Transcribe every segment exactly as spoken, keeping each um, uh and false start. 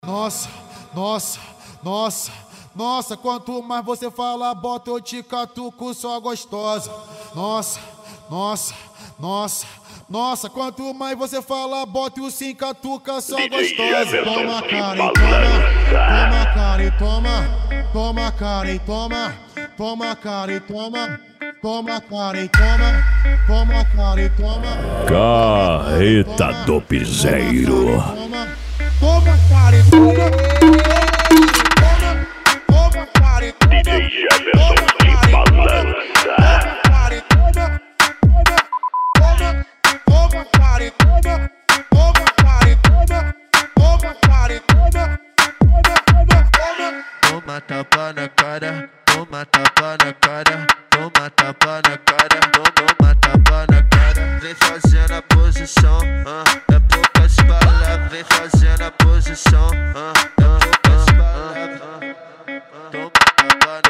Nossa, nossa, nossa, nossa, quanto mais você fala, bota eu te catuco, só gostosa. Nossa, nossa, nossa, nossa, quanto mais você fala, bota o sim catuca, só gostosa. Toma cara e toma, toma cara e toma, toma cara e toma, toma cara e toma, toma cara e toma, toma cara e toma. Carreta do Piseiro. Toma cara e toma, toma cara e toma, D J Jefferson de balança. cara e toma, toma, toma cara e toma, toma cara e toma, toma cara e toma, toma, toma. Toma tapa na cara, toma tapa na cara, toma tapa na cara, toma tapa na cara. Vem fazendo a posição, ah, é poucas palavras. Vem fazendo a posição, ah, é poucas palavras. Toma tapa,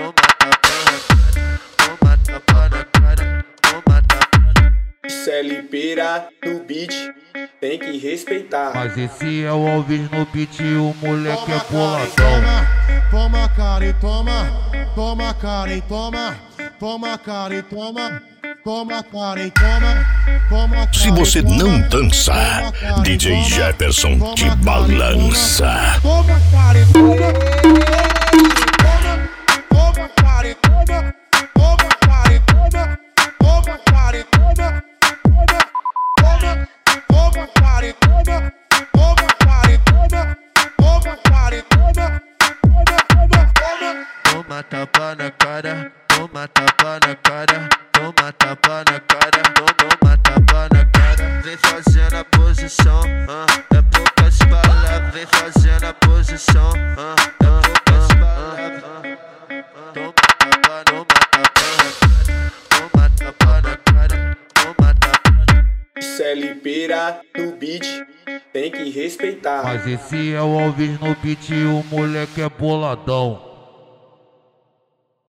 toma tapa na cara, toma tapa na cara. C L Pira no beat, tem que respeitar. Mas esse é o Alves no beat, o moleque é boladão. Toma cara e toma, toma cara e toma, toma cara e toma, toma cara e toma, toma. Se você não dança, D J Jefferson de balança. Toma cara e toma, toma cara e toma, toma cara e toma, toma cara e toma, toma, toma cara e toma, toma cara e toma, toma cara e toma. Toma tapa na cara, toma tapa na cara, toma tapa na cara, toma tapa na cara. Vem fazendo a posição, ah, é poucas palavras. Vem fazendo a posição, ah, é poucas palavras. Toma tapa, toma tapa na cara, toma tapa na cara. C L Pira no beat, tem que respeitar. Mas esse é o Alves no beat, o moleque é boladão.